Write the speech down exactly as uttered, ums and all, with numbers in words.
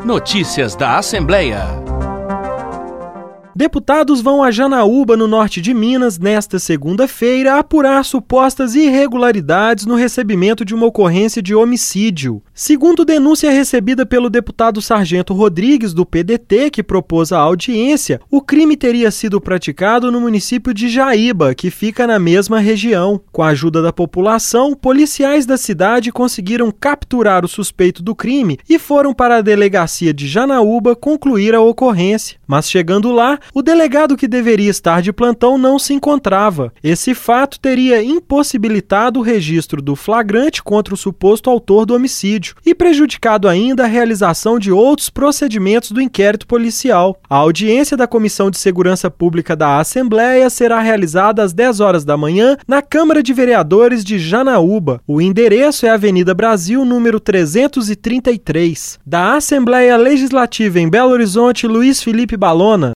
Notícias da Assembleia. Deputados vão a Janaúba, no norte de Minas, nesta segunda-feira, apurar supostas irregularidades no recebimento de uma ocorrência de homicídio. Segundo denúncia recebida pelo deputado Sargento Rodrigues, do P D T, que propôs a audiência, o crime teria sido praticado no município de Jaíba, que fica na mesma região. Com a ajuda da população, policiais da cidade conseguiram capturar o suspeito do crime e foram para a delegacia de Janaúba concluir a ocorrência. Mas chegando lá, o delegado que deveria estar de plantão não se encontrava. Esse fato teria impossibilitado o registro do flagrante contra o suposto autor do homicídio e prejudicado ainda a realização de outros procedimentos do inquérito policial. A audiência da Comissão de Segurança Pública da Assembleia será realizada às dez horas da manhã na Câmara de Vereadores de Janaúba. O endereço é Avenida Brasil, número trezentos e trinta e três. Da Assembleia Legislativa em Belo Horizonte, Luiz Felipe Balona.